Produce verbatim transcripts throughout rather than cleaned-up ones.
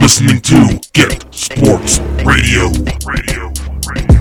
listening to Get Sports Radio. Radio. Radio.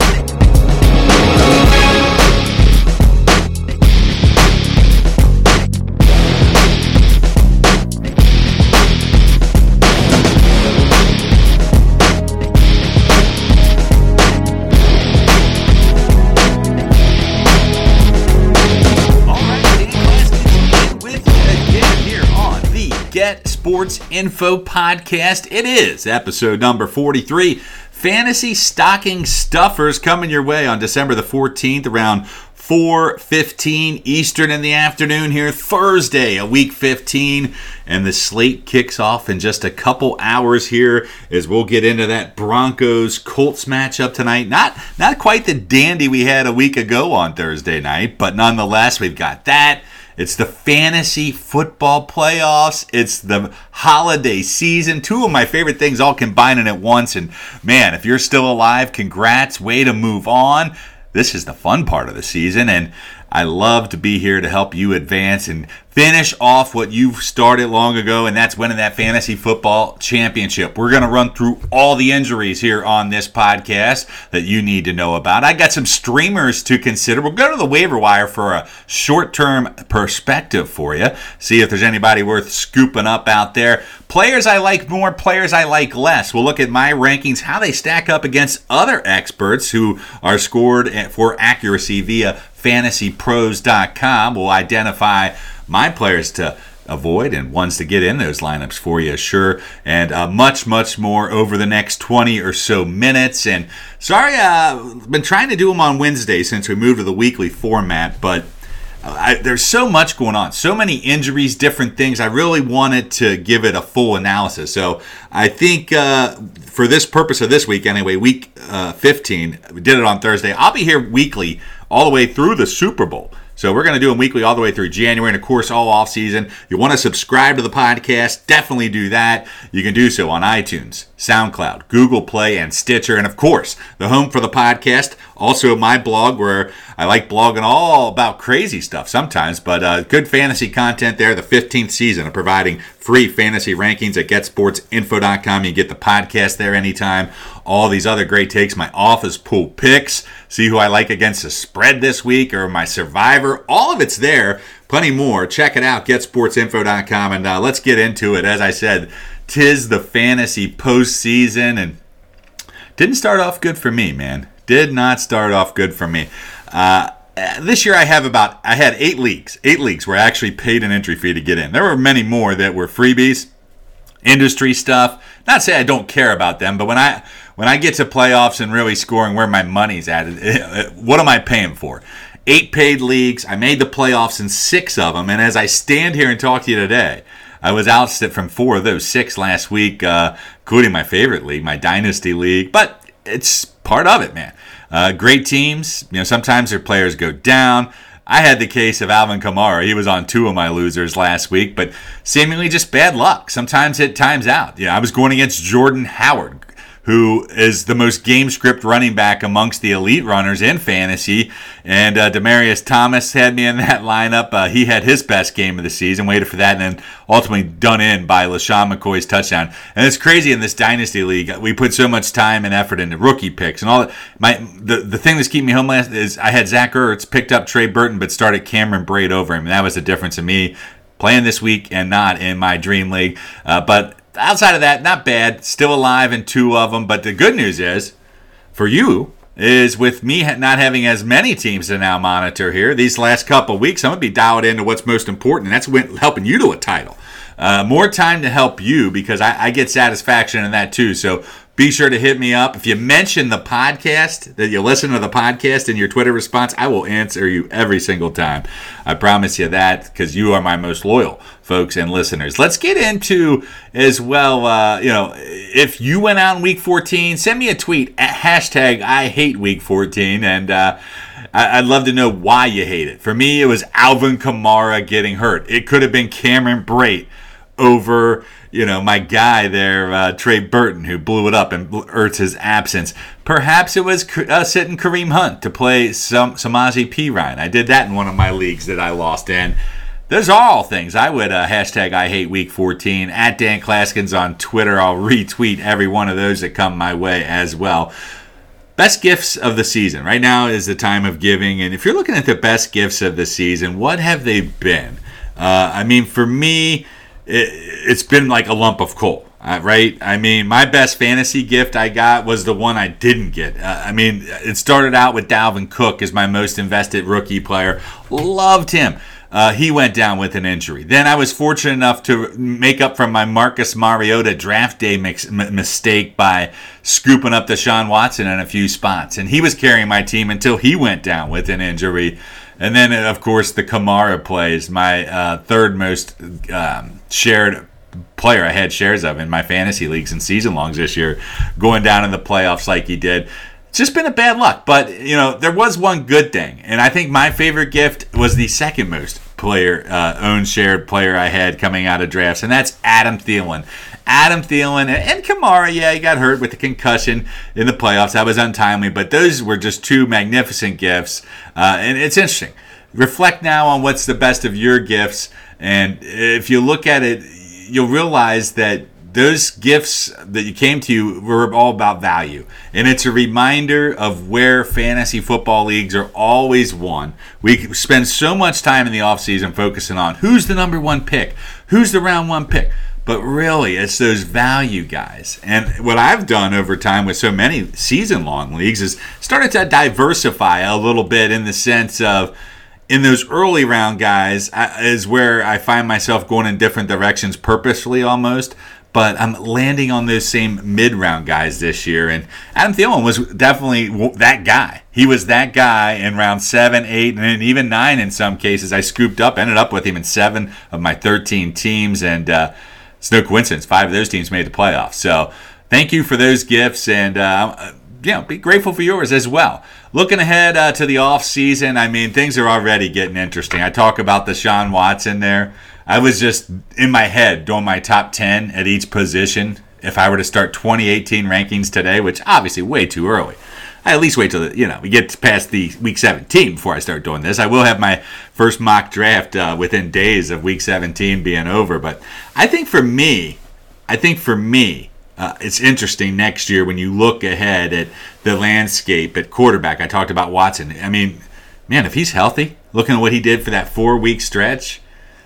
Get Sports Info Podcast. It is episode number forty-three. Fantasy Stocking Stuffers coming your way on December the fourteenth around four fifteen Eastern in the afternoon here, Thursday, a week fifteen, and the slate kicks off in just a couple hours here as we'll get into that Broncos-Colts matchup tonight. Not, not quite the dandy we had a week ago on Thursday night, but nonetheless, we've got that. It's the fantasy football playoffs. It's the holiday season. Two of my favorite things all combining at once. And man, if you're still alive, congrats. Way to move on. This is the fun part of the season. And I love to be here to help you advance and finish off what you've started long ago, and that's winning that fantasy football championship. We're going to run through all the injuries here on this podcast that you need to know about. I got some streamers to consider. We'll go to the waiver wire for a short-term perspective for you, see if there's anybody worth scooping up out there. Players I like more, players I like less. We'll look at my rankings, how they stack up against other experts who are scored for accuracy via fantasy pros dot com. We'll identify my players to avoid and ones to get in those lineups for you, sure, and uh, much, much more over the next twenty or so minutes. And sorry, I've uh, been trying to do them on Wednesday since we moved to the weekly format, but I, there's so much going on, so many injuries, different things. I really wanted to give it a full analysis. So I think uh, for this purpose of this week, anyway, week uh, fifteen, we did it on Thursday. I'll be here weekly all the way through the Super Bowl. So we're going to do them weekly all the way through January and, of course, all off season. You want to subscribe to the podcast, definitely do that. You can do so on iTunes, SoundCloud, Google Play, and Stitcher. And, of course, the home for the podcast, also my blog where I like blogging all about crazy stuff sometimes, but uh, good fantasy content there. The fifteenth season of providing free fantasy rankings at get sports info dot com. You get the podcast there anytime. All these other great takes, my office pool picks, see who I like against the spread this week, or my survivor. All of it's there. Plenty more. Check it out, get sports info dot com, and uh, let's get into it. As I said, 'tis the fantasy postseason, and didn't start off good for me, man. Did not start off good for me. Uh, this year I have about, I had eight leagues. Eight leagues where I actually paid an entry fee to get in. There were many more that were freebies, industry stuff. Not say I don't care about them, but when I when I get to playoffs and really scoring where my money's at, what am I paying for? Eight paid leagues. I made the playoffs in six of them, and as I stand here and talk to you today, I was ousted from four of those six last week, uh, including my favorite league, my Dynasty League. But it's part of it, man. Uh, great teams. You know, sometimes their players go down. I had the case of Alvin Kamara. He was on two of my losers last week, but seemingly just bad luck. Sometimes it times out. You know, I was going against Jordan Howard, who is the most game script running back amongst the elite runners in fantasy. And uh, Demaryius Thomas had me in that lineup. Uh, he had his best game of the season, waited for that, and then ultimately done in by LaShawn McCoy's touchdown. And it's crazy in this Dynasty League. We put so much time and effort into rookie picks. And all that. My the, the thing that's keeping me home last is I had Zach Ertz, picked up Trey Burton, but started Cameron Braid over him. And that was the difference in me playing this week and not in my Dream League. Uh, but outside of that, not bad. Still alive in two of them. But the good news is, for you, is with me not having as many teams to now monitor here, these last couple of weeks, I'm going to be dialed into what's most important, and that's when, helping you to a title. Uh, more time to help you because I, I get satisfaction in that too. So be sure to hit me up. If you mention the podcast, that you listen to the podcast in your Twitter response, I will answer you every single time. I promise you that because you are my most loyal folks and listeners. Let's get into as well, uh, you know, if you went out in week fourteen, send me a tweet at hashtag I hate week fourteen, and uh, I'd love to know why you hate it. For me, it was Alvin Kamara getting hurt. It could have been Cameron Brate over, you know, my guy there, uh, Trey Burton, who blew it up in Ertz's absence. Perhaps it was uh, sitting Kareem Hunt to play some Samaje Perine. I did that in one of my leagues that I lost in. those are all things I would uh, hashtag I hate week fourteen. At Dan Claskins on Twitter. I'll retweet every one of those that come my way as well. Best gifts of the season. Right now is the time of giving. And if you're looking at the best gifts of the season, what have they been? Uh, I mean, for me, it, it's been like a lump of coal. Uh, right? I mean, my best fantasy gift I got was the one I didn't get. Uh, I mean, it started out with Dalvin Cook as my most invested rookie player. Loved him. Uh, he went down with an injury. Then I was fortunate enough to make up for my Marcus Mariota draft day mix, m- mistake by scooping up Deshaun Watson in a few spots. And he was carrying my team until he went down with an injury. And then, of course, the Kamara plays, my uh, third most um, shared player I had shares of in my fantasy leagues and season longs this year, going down in the playoffs like he did. It's just been a bad luck. But, you know, there was one good thing. And I think my favorite gift was the second most player, uh, owned shared player I had coming out of drafts, and that's Adam Thielen. Adam Thielen and Kamara, yeah, he got hurt with the concussion in the playoffs. That was untimely, but those were just two magnificent gifts. Uh, and it's interesting. Reflect now on what's the best of your gifts. And if you look at it, you'll realize that those gifts that you came to you were all about value. And it's a reminder of where fantasy football leagues are always won. We spend so much time in the offseason focusing on who's the number one pick, who's the round one pick. But really, it's those value guys. And what I've done over time with so many season-long leagues is started to diversify a little bit in the sense of, in those early round guys is where I find myself going in different directions purposefully almost. But I'm landing on those same mid-round guys this year. And Adam Thielen was definitely that guy. He was that guy in round seven, eight, and even nine in some cases. I scooped up, ended up with him in seven of my thirteen teams. And uh, it's no coincidence. Five of those teams made the playoffs. So thank you for those gifts. And, uh, you know, be grateful for yours as well. Looking ahead uh, to the offseason, I mean, things are already getting interesting. I talk about Deshaun Watson there. I was just in my head doing my top ten at each position if I were to start twenty eighteen rankings today, which obviously way too early. I at least wait till, the, you know, we get past the week seventeen before I start doing this. I will have my first mock draft uh, within days of week seventeen being over. But I think for me, I think for me, uh, it's interesting next year when you look ahead at the landscape at quarterback. I talked about Watson. I mean, man, if he's healthy, looking at what he did for that four-week stretch,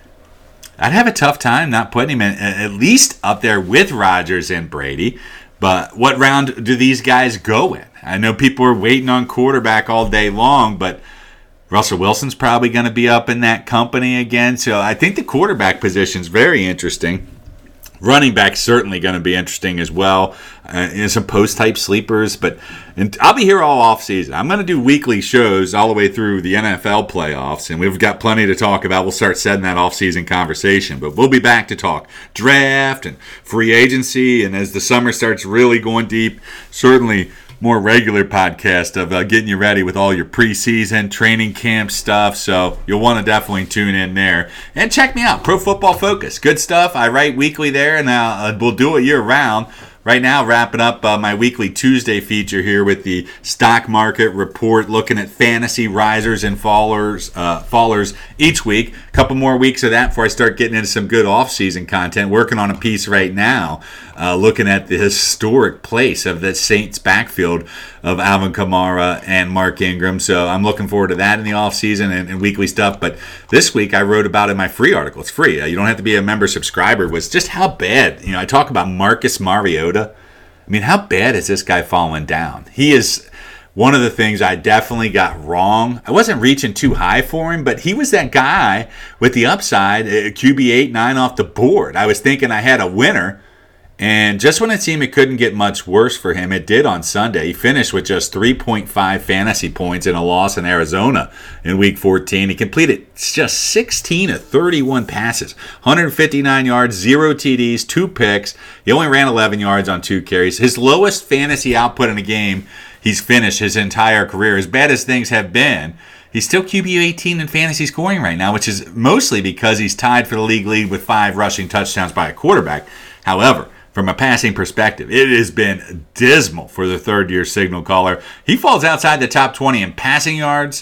I'd have a tough time not putting him in, at least up there with Rodgers and Brady. But what round do these guys go in? I know people are waiting on quarterback all day long, but Russell Wilson's probably going to be up in that company again. So I think the quarterback position is very interesting. Running back certainly going to be interesting as well. Uh, and some post-type sleepers. But and I'll be here all offseason. I'm going to do weekly shows all the way through the N F L playoffs. And we've got plenty to talk about. We'll start setting that offseason conversation. But we'll be back to talk draft and free agency. And as the summer starts really going deep, certainly more regular podcast of uh, getting you ready with all your preseason training camp stuff. So you'll want to definitely tune in there and check me out. Pro Football Focus, good stuff. I write weekly there, and uh, we'll do it year round. Right now, wrapping up uh, my weekly Tuesday feature here with the stock market report, looking at fantasy risers and fallers, uh, fallers each week. A couple more weeks of that before I start getting into some good off-season content. Working on a piece right now, uh, looking at the historic place of the Saints backfield of Alvin Kamara and Mark Ingram. So I'm looking forward to that in the off-season and, and weekly stuff. But this week I wrote about in my free article. It's free. Uh, you don't have to be a member subscriber. Was just how bad. You know, I talk about Marcus Mariota. I mean, how bad is this guy falling down? He is one of the things I definitely got wrong. I wasn't reaching too high for him, but he was that guy with the upside, uh, Q B eight nine off the board. I was thinking I had a winner, and just when it seemed it couldn't get much worse for him, it did on Sunday. He finished with just three point five fantasy points in a loss in Arizona in Week fourteen. He completed just sixteen of thirty-one passes, one hundred fifty-nine yards, zero T Ds, two picks. He only ran eleven yards on two carries. His lowest fantasy output in a game he's finished his entire career. As bad as things have been, he's still Q B eighteen in fantasy scoring right now, which is mostly because he's tied for the league lead with five rushing touchdowns by a quarterback. However, from a passing perspective, it has been dismal for the third-year signal caller. He falls outside the top twenty in passing yards.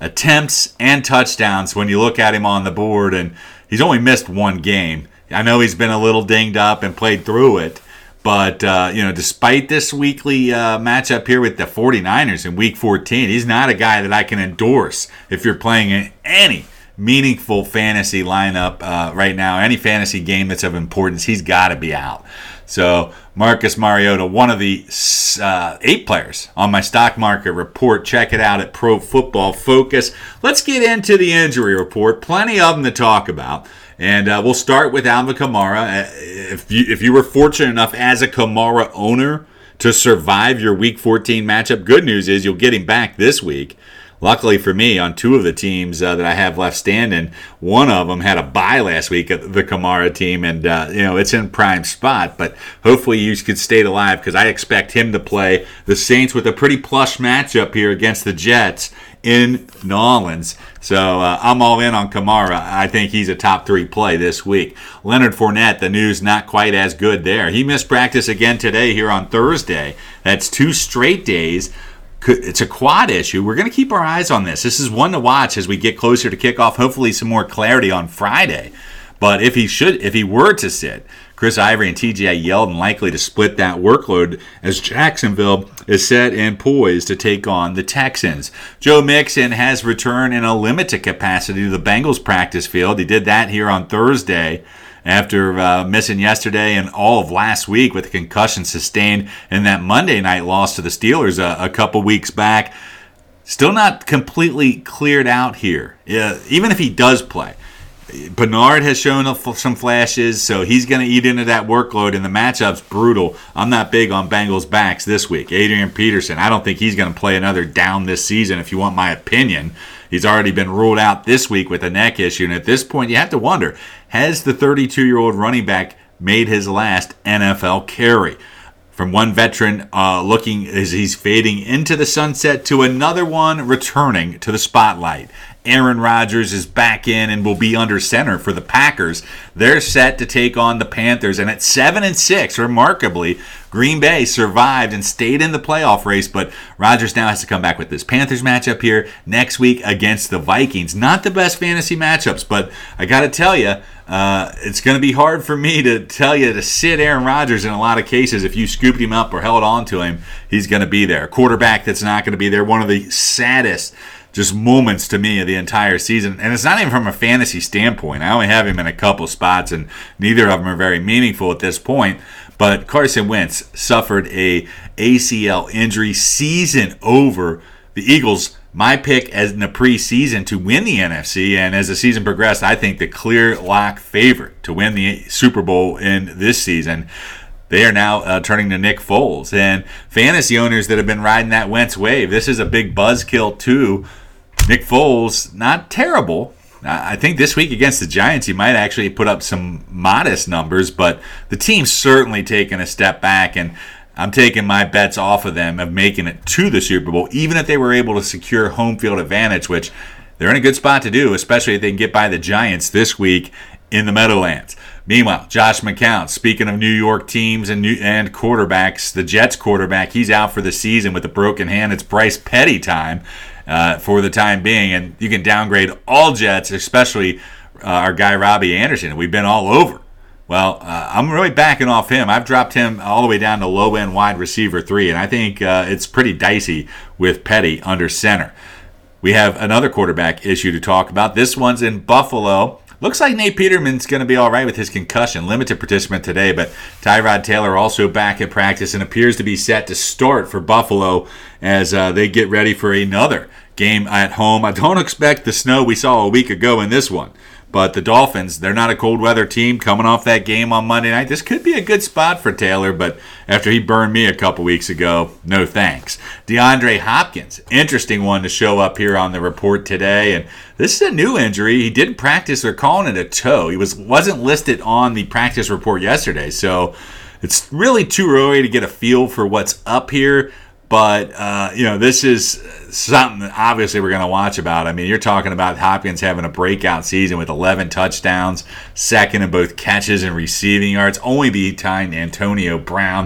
attempts and touchdowns when you look at him on the board, and he's only missed one game. I know he's been a little dinged up and played through it, but uh, you know, despite this weekly uh, matchup here with the 49ers in Week fourteen, he's not a guy that I can endorse if you're playing in any meaningful fantasy lineup uh, right now, any fantasy game that's of importance. He's got to be out. So Marcus Mariota, one of the uh, eight players on my stock market report. Check it out at Pro Football Focus. Let's get into the injury report. Plenty of them to talk about. And uh, we'll start with Alvin Kamara. If you, if you were fortunate enough as a Kamara owner to survive your Week fourteen matchup, good news is you'll get him back this week. Luckily for me, on two of the teams uh, that I have left standing, one of them had a bye last week, the Kamara team, and uh, you know it's in prime spot. But hopefully you could stay alive because I expect him to play the Saints with a pretty plush matchup here against the Jets in New Orleans. So uh, I'm all in on Kamara. I think he's a top three play this week. Leonard Fournette, the news not quite as good there. He missed practice again today here on Thursday. That's two straight days. It's a quad issue. We're going to keep our eyes on this. This is one to watch as we get closer to kickoff. Hopefully some more clarity on Friday. But if he should, if he were to sit, Chris Ivory and T J Yeldon likely to split that workload as Jacksonville is set and poised to take on the Texans. Joe Mixon has returned in a limited capacity to the Bengals practice field. He did that here on Thursday after uh, missing yesterday and all of last week with a concussion sustained in that Monday night loss to the Steelers a, a couple weeks back. Still not completely cleared out here, yeah, even if he does play. Bernard has shown some flashes, so he's going to eat into that workload, and the matchup's brutal. I'm not big on Bengals backs this week. Adrian Peterson, I don't think he's going to play another down this season, if you want my opinion. He's already been ruled out this week with a neck issue, and at this point you have to wonder, has the thirty-two-year-old running back made his last N F L carry? From one veteran uh, looking as he's fading into the sunset to another one returning to the spotlight. Aaron Rodgers is back in and will be under center for the Packers. They're set to take on the Panthers, and at seven and six, remarkably, Green Bay survived and stayed in the playoff race, but Rodgers now has to come back with this Panthers matchup here next week against the Vikings. Not the best fantasy matchups, but I got to tell you, uh, it's going to be hard for me to tell you to sit Aaron Rodgers in a lot of cases. If you scooped him up or held on to him, he's going to be there. Quarterback that's not going to be there, one of the saddest just moments to me of the entire season. And it's not even from a fantasy standpoint. I only have him in a couple spots, and neither of them are very meaningful at this point. But Carson Wentz suffered a A C L injury, season over. The Eagles, my pick as in the preseason to win the N F C, and as the season progressed, I think the clear lock favorite to win the Super Bowl in this season. They are now uh, turning to Nick Foles. And fantasy owners that have been riding that Wentz wave, this is a big buzzkill too. Nick Foles, not terrible. I think this week against the Giants, he might actually put up some modest numbers, but the team's certainly taken a step back, and I'm taking my bets off of them of making it to the Super Bowl, even if they were able to secure home field advantage, which they're in a good spot to do, especially if they can get by the Giants this week in the Meadowlands. Meanwhile, Josh McCown, speaking of New York teams and new, and quarterbacks, the Jets quarterback, he's out for the season with a broken hand. It's Bryce Petty time. Uh, for the time being, and you can downgrade all Jets, especially uh, our guy Robbie Anderson. We've been all over. Well, uh, I'm really backing off him. I've dropped him all the way down to low-end wide receiver three, and I think uh, it's pretty dicey with Petty under center. We have another quarterback issue to talk about. This one's in Buffalo. Looks like Nate Peterman's going to be all right with his concussion. Limited participant today, but Tyrod Taylor also back at practice and appears to be set to start for Buffalo as uh, they get ready for another game at home. I don't expect the snow we saw a week ago in this one, but the Dolphins, they're not a cold weather team coming off that game on Monday night. This could be a good spot for Taylor, but after he burned me a couple weeks ago, no thanks. DeAndre Hopkins, interesting one to show up here on the report today, and this is a new injury. He didn't practice. They're calling it a toe. He was, wasn't listed on the practice report yesterday, so it's really too early to get a feel for what's up here. But, uh, you know, this is something that obviously we're going to watch about. I mean, you're talking about Hopkins having a breakout season with eleven touchdowns, second in both catches and receiving yards, only behind Antonio Brown.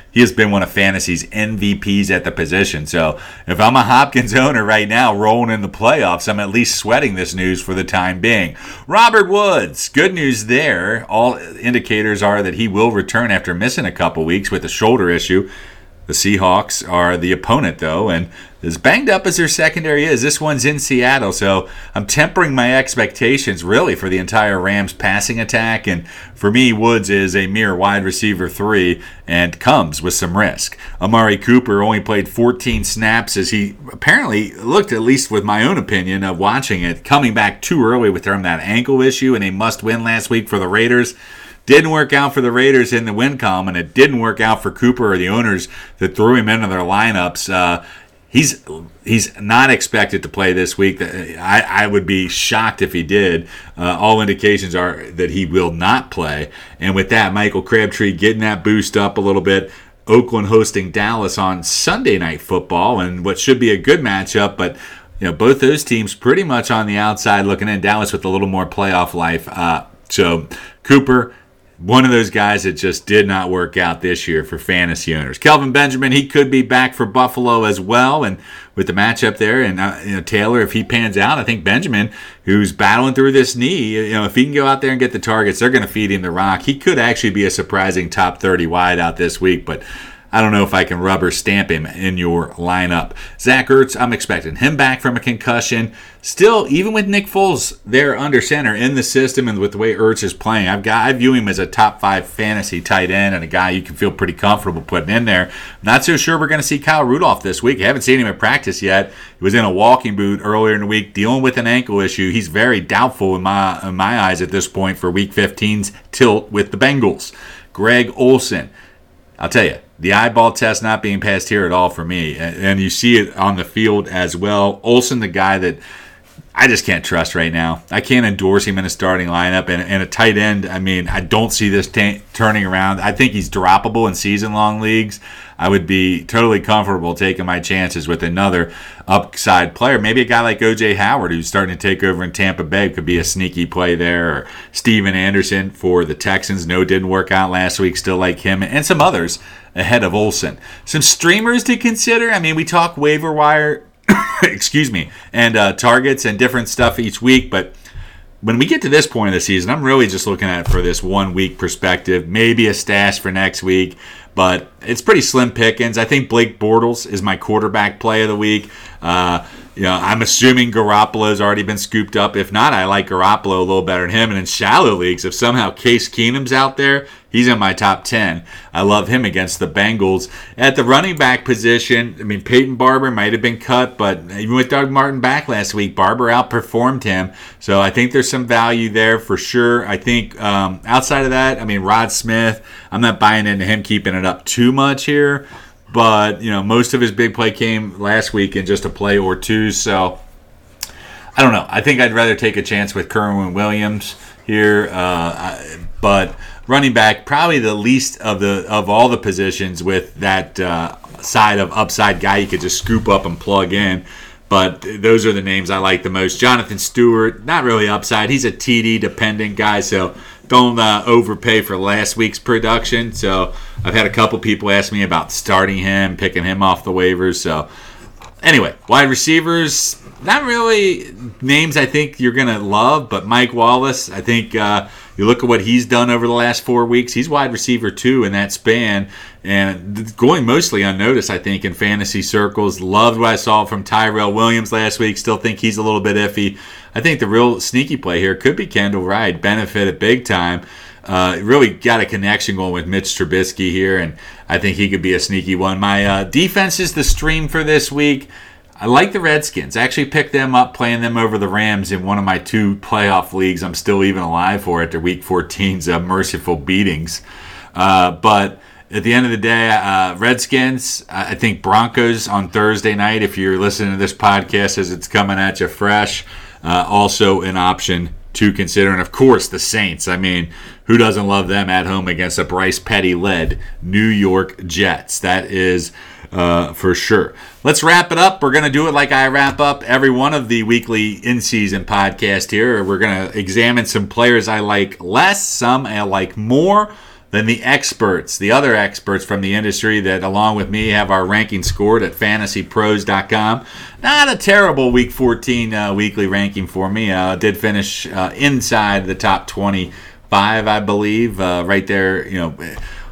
he has been one of fantasy's M V Ps at the position. So if I'm a Hopkins owner right now rolling in the playoffs, I'm at least sweating this news for the time being. Robert Woods, good news there. All indicators are that he will return after missing a couple weeks with a shoulder issue. The Seahawks are the opponent, though, and as banged up as their secondary is, this one's in Seattle, so I'm tempering my expectations, really, for the entire Rams passing attack, and for me, Woods is a mere wide receiver three and comes with some risk. Amari Cooper only played fourteen snaps as he apparently looked, at least with my own opinion of watching it, coming back too early with that ankle issue and a must-win last week for the Raiders. Didn't work out for the Raiders in the win column, and it didn't work out for Cooper or the owners that threw him into their lineups. Uh, he's he's not expected to play this week. I, I would be shocked if he did. Uh, all indications are that he will not play. And with that, Michael Crabtree getting that boost up a little bit. Oakland hosting Dallas on Sunday Night Football, and what should be a good matchup, but you know both those teams pretty much on the outside looking in. Dallas with a little more playoff life. Uh, so Cooper, one of those guys that just did not work out this year for fantasy owners. Kelvin Benjamin, he could be back for Buffalo as well, and with the matchup there, and uh, you know, Taylor, if he pans out, I think Benjamin, who's battling through this knee, you know, if he can go out there and get the targets, they're going to feed him the rock. He could actually be a surprising top thirty wide out this week, but I don't know if I can rubber stamp him in your lineup. Zach Ertz, I'm expecting him back from a concussion. Still, even with Nick Foles there under center in the system and with the way Ertz is playing, I've got I view him as a top five fantasy tight end and a guy you can feel pretty comfortable putting in there. Not so sure we're going to see Kyle Rudolph this week. I haven't seen him at practice yet. He was in a walking boot earlier in the week dealing with an ankle issue. He's very doubtful in my in my eyes at this point for Week fifteen's tilt with the Bengals. Greg Olsen, I'll tell you, the eyeball test not being passed here at all for me. And you see it on the field as well. Olsen, the guy that I just can't trust right now. I can't endorse him in a starting lineup. And, and a tight end, I mean, I don't see this t- turning around. I think he's droppable in season-long leagues. I would be totally comfortable taking my chances with another upside player. Maybe a guy like O J Howard, who's starting to take over in Tampa Bay, could be a sneaky play there. Or Steven Anderson for the Texans. No, didn't work out last week. Still like him. And some others ahead of Olsen. Some streamers to consider. I mean, we talk waiver wire, excuse me, and uh, targets and different stuff each week, but when we get to this point of the season, I'm really just looking at it for this one-week perspective, maybe a stash for next week, but it's pretty slim pickings. I think Blake Bortles is my quarterback play of the week. Uh, you know, I'm assuming Garoppolo's already been scooped up. If not, I like Garoppolo a little better than him. And in shallow leagues, if somehow Case Keenum's out there, he's in my top ten. I love him against the Bengals. At the running back position, I mean, Peyton Barber might have been cut, but even with Doug Martin back last week, Barber outperformed him. So I think there's some value there for sure. I think um, outside of that, I mean, Rod Smith, I'm not buying into him keeping it up too much here. But, you know, most of his big play came last week in just a play or two. So, I don't know. I think I'd rather take a chance with Kerwin Williams here. Uh, but running back, probably the least of the of all the positions with that uh, side of upside guy you could just scoop up and plug in. But those are the names I like the most. Jonathan Stewart, not really upside. He's a T D-dependent guy, so don't uh, overpay for last week's production. So I've had a couple people ask me about starting him, picking him off the waivers. So anyway, wide receivers, not really names I think you're going to love, but Mike Wallace, I think uh, you look at what he's done over the last four weeks. He's wide receiver two in that span, and going mostly unnoticed, I think, in fantasy circles. Loved what I saw from Tyrell Williams last week. Still think he's a little bit iffy. I think the real sneaky play here could be Kendall Wright. Benefited big time. Uh, really got a connection going with Mitch Trubisky here, and I think he could be a sneaky one. My uh, defense is the stream for this week. I like the Redskins. I actually picked them up playing them over the Rams in one of my two playoff leagues I'm still even alive for after Week fourteen's uh, merciful beatings. Uh, but at the end of the day, uh, Redskins, I think Broncos on Thursday night, if you're listening to this podcast as it's coming at you fresh, uh, also an option to consider. And, of course, the Saints. I mean, who doesn't love them at home against a Bryce Petty-led New York Jets? That is uh, for sure. Let's wrap it up. We're going to do it like I wrap up every one of the weekly in-season podcast here. We're going to examine some players I like less, some I like more. than the experts, the other experts from the industry that, along with me, have our ranking scored at fantasy pros dot com. Not a terrible Week fourteen uh, weekly ranking for me. I uh, did finish uh, inside the top twenty-five, I believe, uh, right there, you know,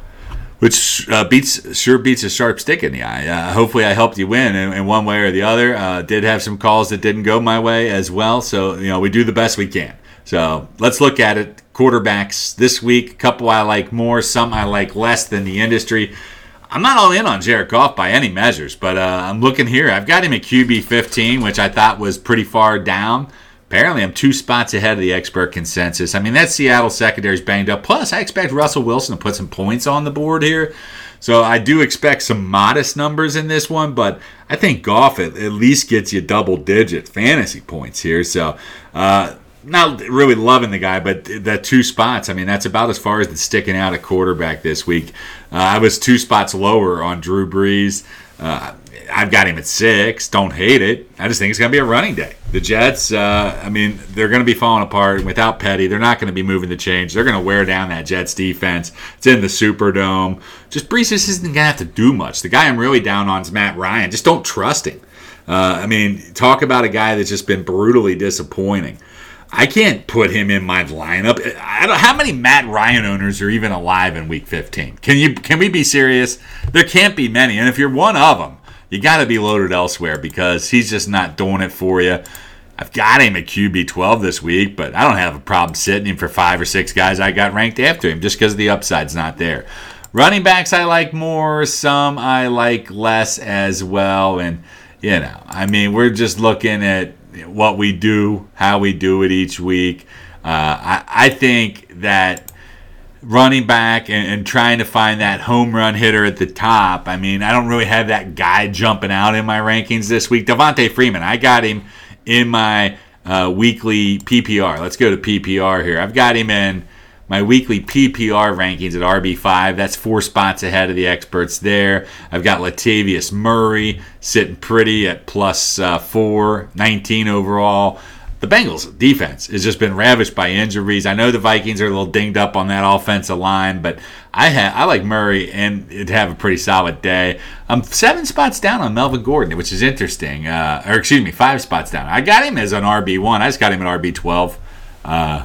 which uh, beats sure beats a sharp stick in the eye. Uh, hopefully I helped you win in, in one way or the other. Uh, did have some calls that didn't go my way as well, so you know we do the best we can. So let's look at it. Quarterbacks this week, a couple I like more, some I like less than the industry. I'm not all in on Jared Goff by any measures, but uh, I'm looking here. I've got him at Q B fifteen, which I thought was pretty far down. Apparently, I'm two spots ahead of the expert consensus. I mean, that Seattle secondary's banged up. Plus, I expect Russell Wilson to put some points on the board here. So I do expect some modest numbers in this one, but I think Goff at, at least gets you double-digit fantasy points here. So uh, not really loving the guy, but that two spots, I mean, that's about as far as it's sticking out at quarterback this week. Uh, I was two spots lower on Drew Brees. Uh, I've got him at six. Don't hate it. I just think it's going to be a running day. The Jets, uh, I mean, they're going to be falling apart. Without Petty, they're not going to be moving the change. They're going to wear down that Jets defense. It's in the Superdome. Just Brees just isn't going to have to do much. The guy I'm really down on is Matt Ryan. Just don't trust him. Uh, I mean, talk about a guy that's just been brutally disappointing. I can't put him in my lineup. I don't, how many Matt Ryan owners are even alive in Week fifteen? Can you? Can we be serious? There can't be many. And if you're one of them, you got to be loaded elsewhere because he's just not doing it for you. I've got him at Q B twelve this week, but I don't have a problem sitting him for five or six guys I got ranked after him just because the upside's not there. Running backs I like more. Some I like less as well. And, you know, I mean, we're just looking at what we do, how we do it each week. Uh, I, I think that running back and, and trying to find that home run hitter at the top, I mean, I don't really have that guy jumping out in my rankings this week. Devontae Freeman, I got him in my uh, weekly P P R. Let's go to P P R here. I've got him in my weekly P P R rankings at R B five. That's four spots ahead of the experts there. I've got Latavius Murray sitting pretty at plus uh, four, nineteen overall. The Bengals defense has just been ravished by injuries. I know the Vikings are a little dinged up on that offensive line, but I ha- I like Murray and it'd have a pretty solid day. I'm seven spots down on Melvin Gordon, which is interesting. Uh, or excuse me, five spots down. I got him as an R B one. I just got him at R B twelve. Uh,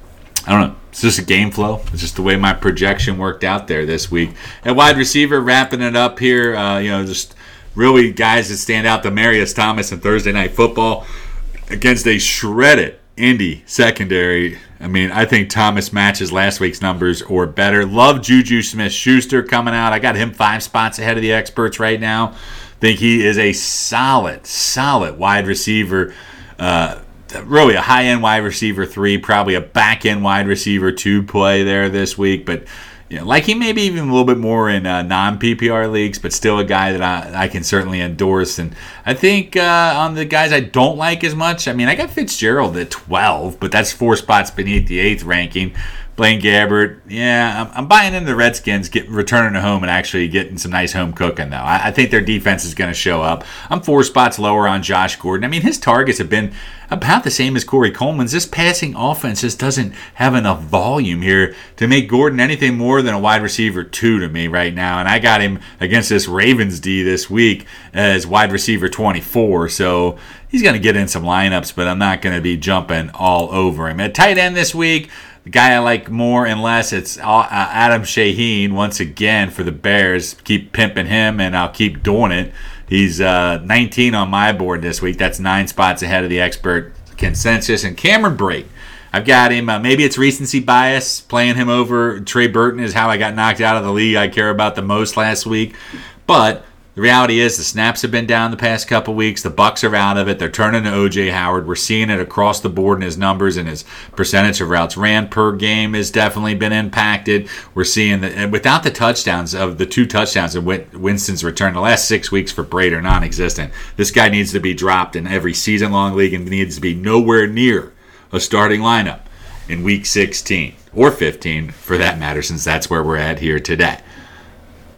I don't know. It's just a game flow. It's just the way my projection worked out there this week. At wide receiver, wrapping it up here, uh, you know, just really guys that stand out. Demaryius Thomas in Thursday Night Football against a shredded Indy secondary. I mean, I think Thomas matches last week's numbers or better. Love Juju Smith-Schuster coming out. I got him five spots ahead of the experts right now. Think he is a solid, solid wide receiver. Uh, really a high-end wide receiver three, probably a back-end wide receiver two play there this week. But you know, like he maybe even a little bit more in uh, non-P P R leagues, but still a guy that I, I can certainly endorse. And I think uh, on the guys I don't like as much, I mean, I got Fitzgerald at twelve, but that's four spots beneath the eighth ranking. Blaine Gabbert, yeah, I'm, I'm buying into the Redskins get, returning to home and actually getting some nice home cooking, though. I, I think their defense is going to show up. I'm four spots lower on Josh Gordon. I mean, his targets have been about the same as Corey Coleman's. This passing offense just doesn't have enough volume here to make Gordon anything more than a wide receiver two to me right now. And I got him against this Ravens D this week as wide receiver twenty-four. So he's going to get in some lineups, but I'm not going to be jumping all over him. At tight end this week, the guy I like more and less, it's uh, Adam Shaheen once again for the Bears. Keep pimping him, and I'll keep doing it. He's uh, nineteen on my board this week. That's nine spots ahead of the expert consensus. And Cameron Brate, I've got him. Uh, maybe it's recency bias. Playing him over Trey Burton is how I got knocked out of the league I care about the most last week. But the reality is the snaps have been down the past couple weeks. The Bucs are out of it. They're turning to O J Howard. We're seeing it across the board in his numbers, and his percentage of routes ran per game has definitely been impacted. We're seeing that, and without the touchdowns of the two touchdowns of Winston's return, the last six weeks for Brate are non-existent. This guy needs to be dropped in every season-long league and needs to be nowhere near a starting lineup in Week sixteen or fifteen, for that matter, since that's where we're at here today.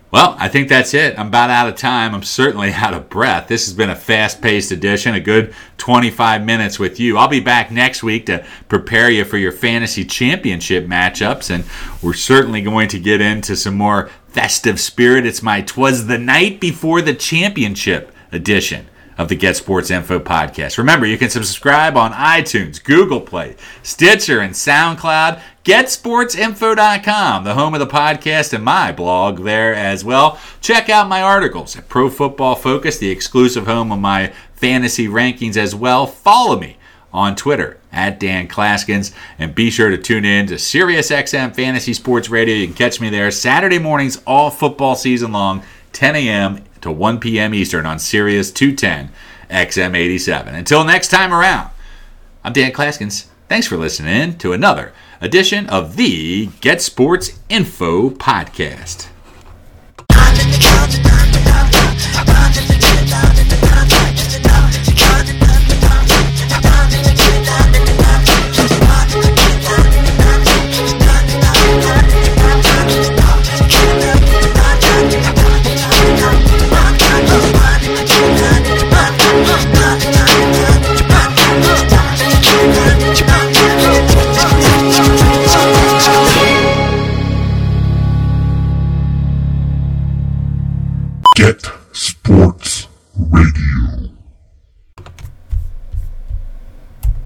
Well, I think that's it. I'm about out of time. I'm certainly out of breath. This has been a fast-paced edition, a good twenty-five minutes with you. I'll be back next week to prepare you for your fantasy championship matchups, and we're certainly going to get into some more festive spirit. It's my "Twas the Night Before the Championship" edition of the Get Sports Info podcast. Remember, you can subscribe on iTunes, Google Play, Stitcher, and SoundCloud. get sports info dot com, the home of the podcast, and my blog there as well. Check out my articles at Pro Football Focus, the exclusive home of my fantasy rankings as well. Follow me on Twitter at Dan Claskins, and be sure to tune in to SiriusXM Fantasy Sports Radio. You can catch me there Saturday mornings all football season long, ten a.m. to one p.m. Eastern on Sirius two ten X M eighty-seven. Until next time around, I'm Dan Claskins. Thanks for listening in to another edition of the Get Sports Info podcast.